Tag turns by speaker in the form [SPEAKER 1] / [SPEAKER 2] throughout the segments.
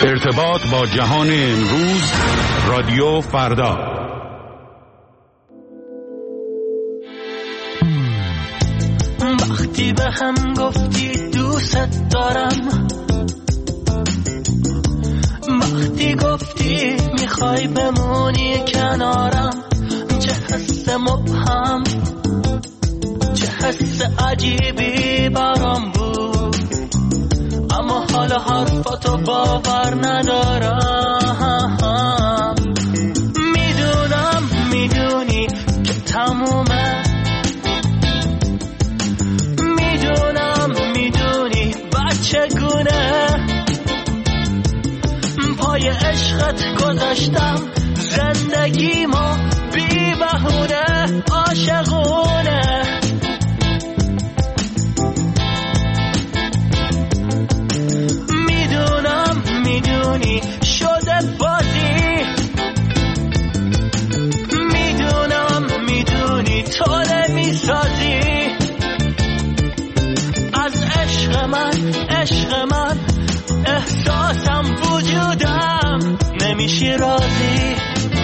[SPEAKER 1] ارتباط با جهان امروز، رادیو فردا.
[SPEAKER 2] وقتی به هم گفتی دوست دارم، وقتی گفتی میخوای بمونی کنارم، چه حس مبهم، چه حس عجیبی برام بود، اما حالا حرفاتو باور ندارم. میدونم میدونی که تمومه، میدونم میدونی بچگونه پای عشقت گذاشتم زندگی ما بی بهونه عاشقونه. میدونم میدونی شده بازی، میدونم میدونی تو نمیسازی از عشق من احساسم وجودم نمیشی راضی.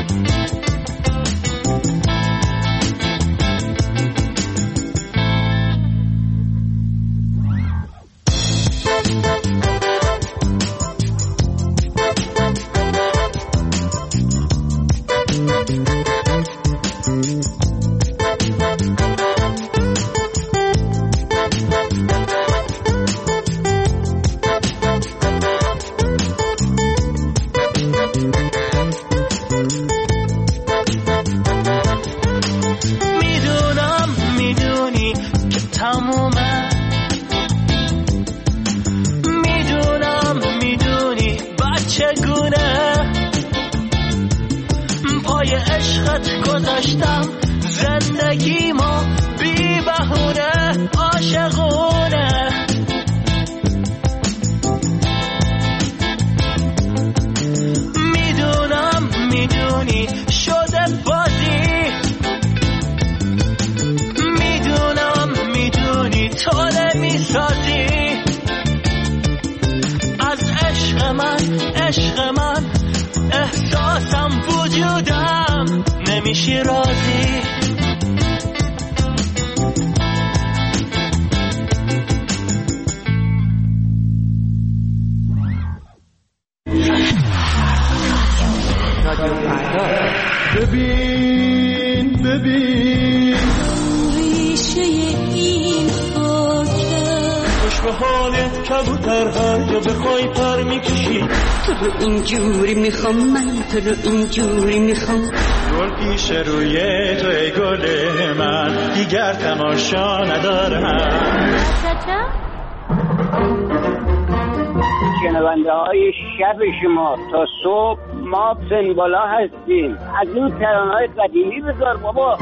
[SPEAKER 2] زندگی ما بی بهونه عاشقونه. میدونم میدونی شده بازی، میدونم میدونی تو نمیسازی از عشق من احساسم وجودم نمیشی راضی.
[SPEAKER 3] ببین ریشه این خاکه، خوش به حالت کبوتر هر جا بخوای پر میکشی.
[SPEAKER 4] تو رو اینجوری میخوام، من تو رو اینجوری میخوام.
[SPEAKER 3] گل پیش روی تو ای گل من، دیگر تماشا ندارم.
[SPEAKER 5] شنونده های شب شما تا صبح ما سنبالا هستیم. از این ترانه‌های قدیمی بذار بابا.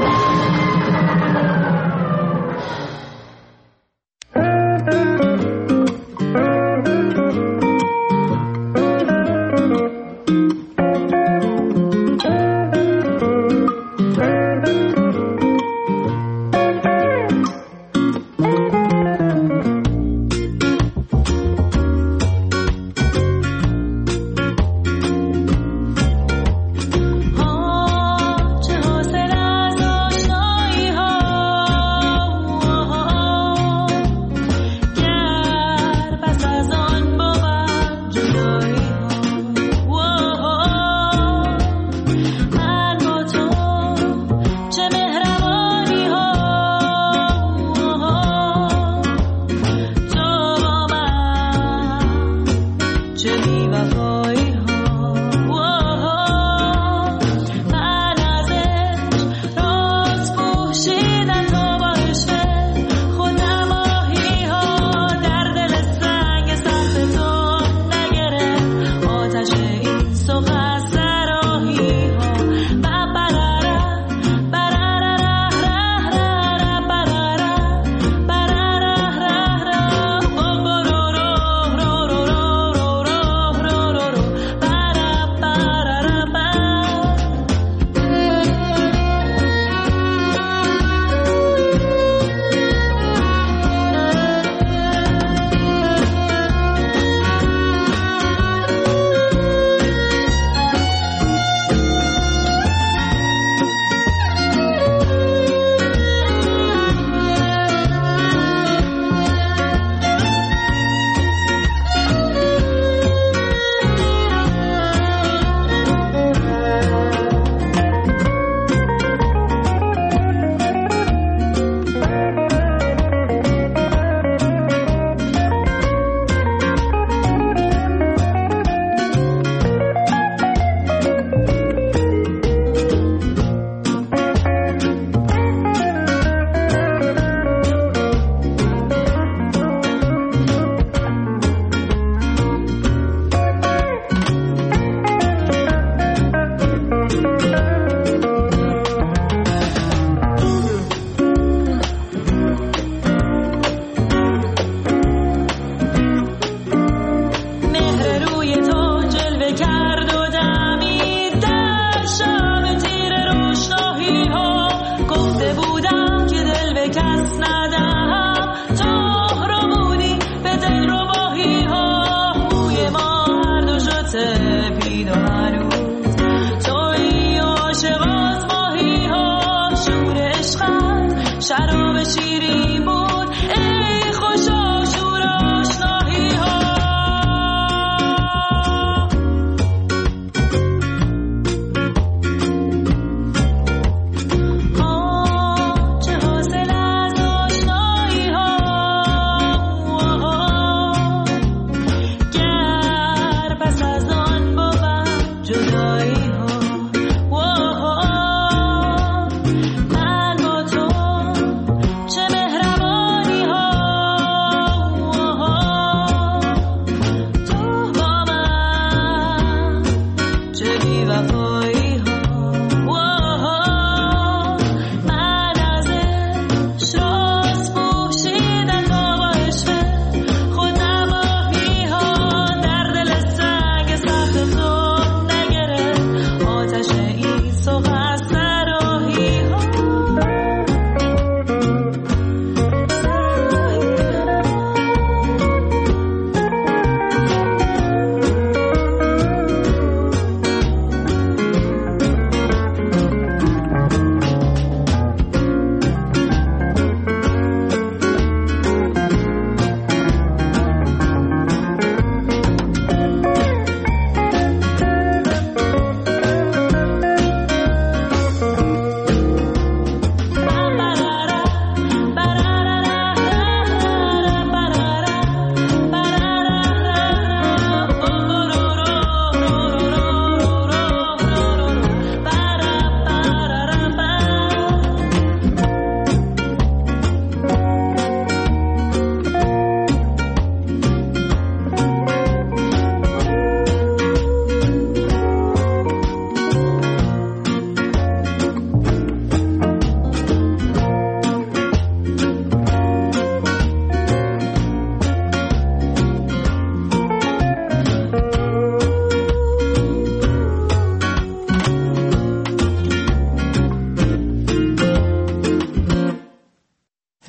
[SPEAKER 3] چه حاصل از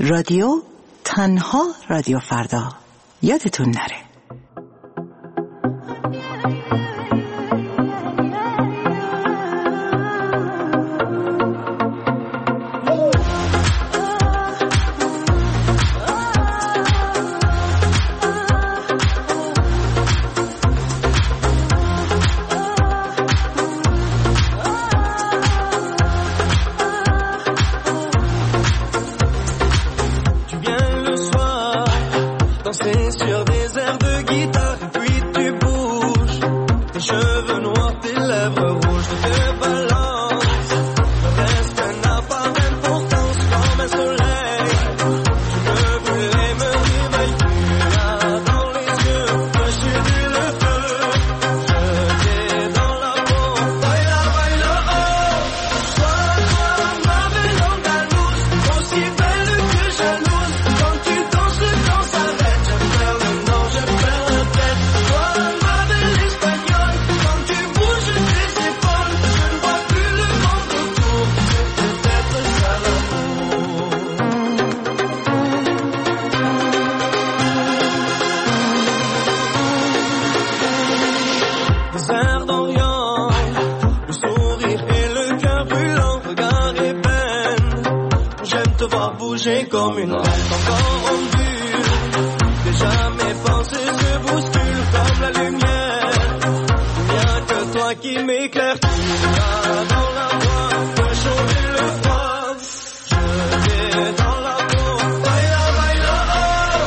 [SPEAKER 6] رادیو تنها رادیو فردا، یادتون نره.
[SPEAKER 3] Comme une lampe encore en vue, déjà mes pensées se bousculent comme la lumière. Rien que toi qui m'éclaires, tu vas dans la voie pour changer le froid. Je vais dans la peau, baila, baila, oh.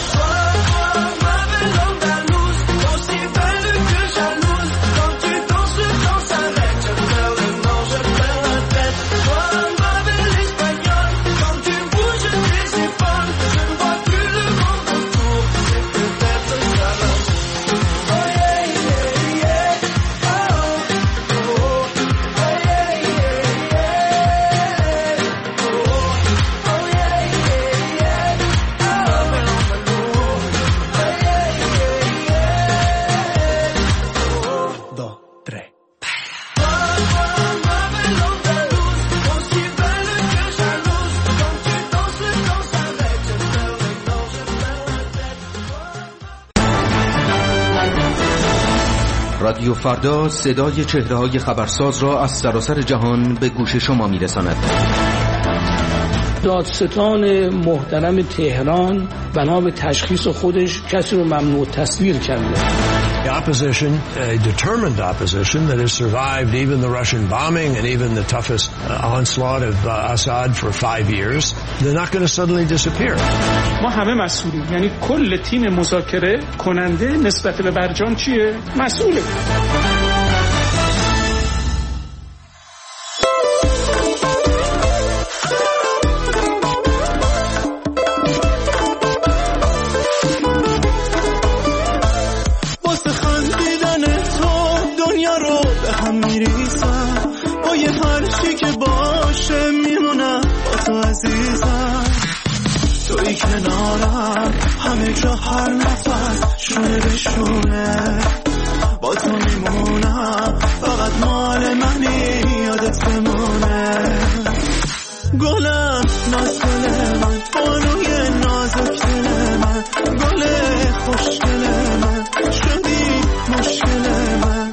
[SPEAKER 3] Toi, ma belle andalouse, aussi belle que jalouse. Quand tu danses, quand ça s'arrête, je perds le nord, je perds la tête. Toi, ma belle espagnole, quand tu bouges tes épaules, je ne vois plus le monde autour, c'est peut-être ça l'amour. Oh yeah, yeah, yeah, oh, oh, oh, yeah, yeah, yeah, oh, oh, yeah, yeah, yeah, oh, ma belle andalouse, oh, yeah, yeah, yeah, oh, 2, 3. Ma belle andalouse, aussi belle que jalouse. Quand tu danses, quand ça s'arrête, je perds le nord, je perds la tête.
[SPEAKER 7] رادیو فردا صدای چهره‌های خبرساز را از سراسر جهان به گوش شما می‌رساند.
[SPEAKER 8] دادستان محترم تهران بنا به تشخیص خودش کسی رو ممنوع تصویر کرده.
[SPEAKER 9] The opposition, a determined opposition that has survived even the Russian bombing and even the toughest onslaught of Assad for 5 years, they're not going to suddenly disappear.
[SPEAKER 8] ما همه مسئولیم، یعنی کل تیم مذاکره کننده نسبت به برجام چیه؟ مسئوله.
[SPEAKER 3] واسه خندیدن تو دنیا رو به هم میریزم، با یه هرچی که باشه میمونم با تو عزیزم. توی کنارم همه جا هر نفس شونه به شونه، با تو میمونم فقط مال منی یادت بمونه. گلم نازگل من، بانوی نازک دل من، گل خوشگل من، شدی مشکل من.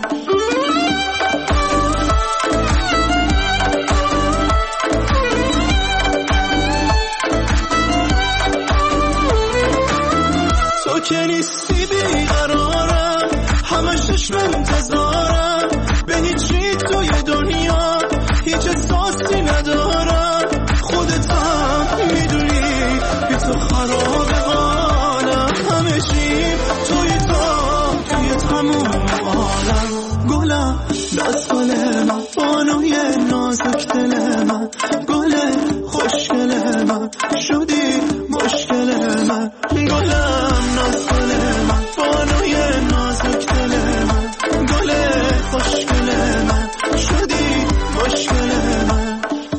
[SPEAKER 3] تو که نیستی بیقرارم، همه چشم انتظارم، به هیچی توی دنیا هیچ احساسی ندارم. خودت هم میدونی بی تو خراب حالم، همه چی توی تموم عالم. گلم نازگل من، بانوی نازک دل من، گل خوشگل من، شدی مشکل من. گلم نازگل من، بانوی نازک دل من، گل خوشگل من، شدی مشکل من.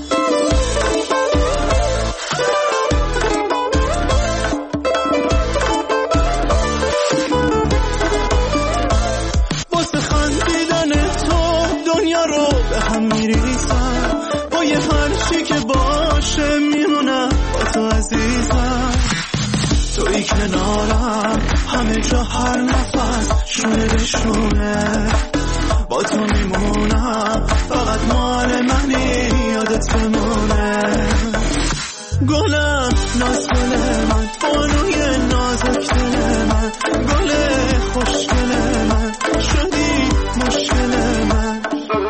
[SPEAKER 3] واسه خندیدن تو دنیا رو به هم میریزم، با یه هرچی که باشه میمونم با تو عزیز. کنارم همه جا هر نفس شونه به شونه با تو میمونم فقط مال منی یادت بمونه گلم نازگل من بانوی نازک دل من گل خوشگل من شدی مشکل من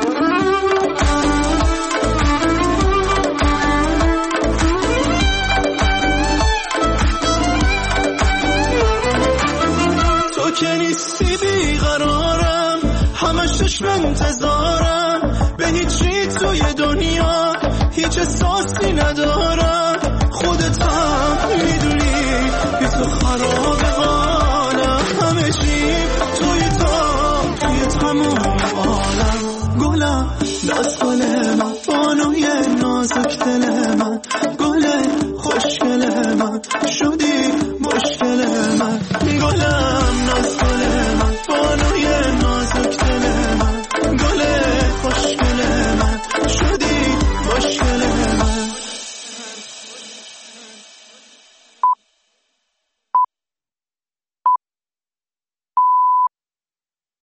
[SPEAKER 3] تو که نیستی بیقرارم همش چشم انتظارم به هیچی توی دنیا هیچ احساسی ندارم خودت هم میدونی بی تو خراب حالم همه چی توی تموم عالم گلم ناز گل من بانوی نازک دل من گل خوشگل من